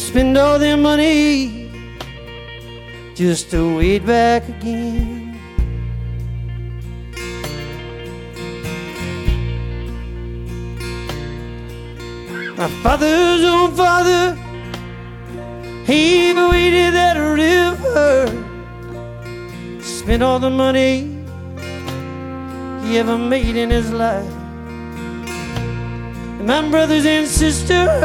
spend all their money just to wait back again. My father's own father, he waited at a river, spent all the money he ever made in his life. And my brothers and sisters,